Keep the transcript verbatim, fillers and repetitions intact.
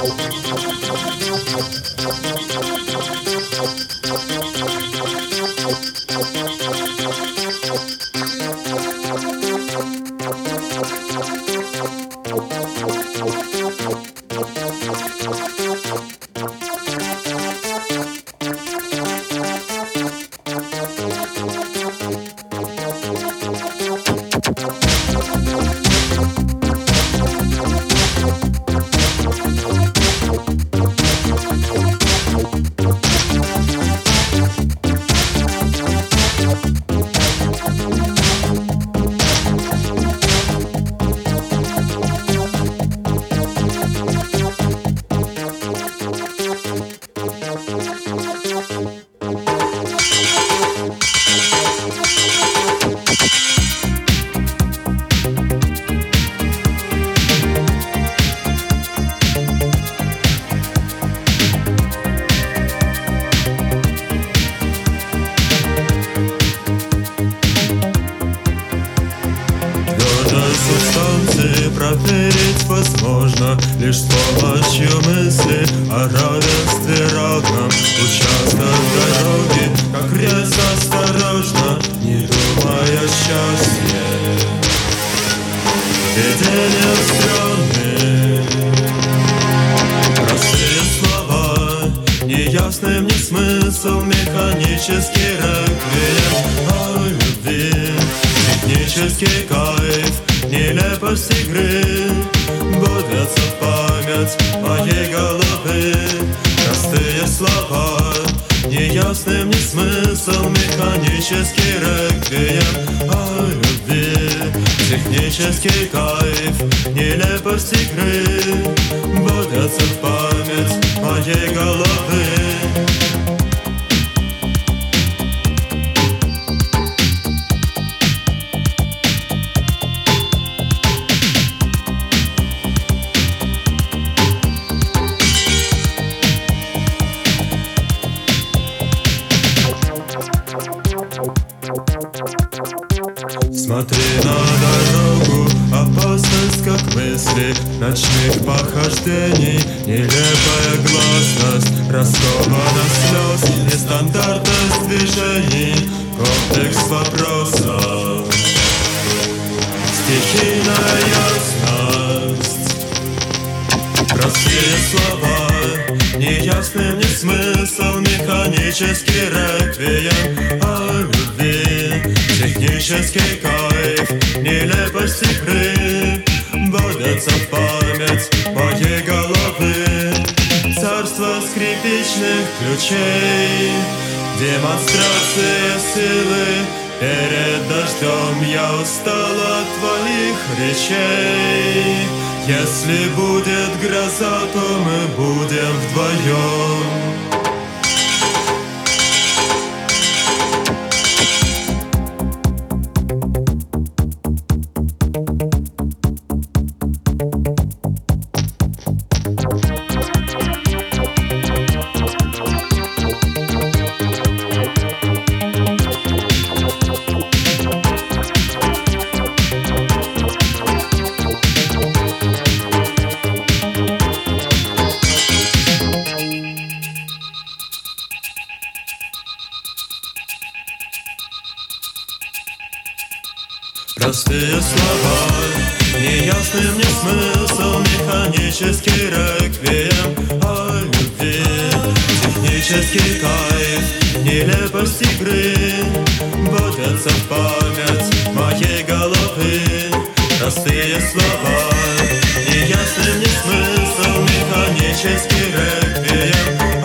Проверить возможно лишь с помощью мысли о равенстве равном. Участок дороги, как рез, осторожно, не думая о счастье. Видение странные, простые слова, неясный мне смысл, механический реквием о любви, технический кайф, нелепость игры будятся в память моей головы. Простые слова, неясный мне смысл, механический реквием о любви, технический кайф, нелепость игры будятся в память моей головы. Смотри на дорогу, опасность как мысли ночных похождений, нелепая гласность, раскованность слез, нестандартность движений, комплекс вопросов, стихийная ясность. Простые слова, неясный мне смысл, механический реквием о любви, технический кайф, нелепость игры будятся в память моей головы. Царство скрипичных ключей, демонстрация силы. Перед дождем я устал от твоих речей. Если будет гроза, то мы будем вдвоем. Простые слова, неясный мне смысл, механический реквием о любви, технический кайф, нелепость игры будятся в память моей головы. Простые слова, неясный мне смысл, механический реквием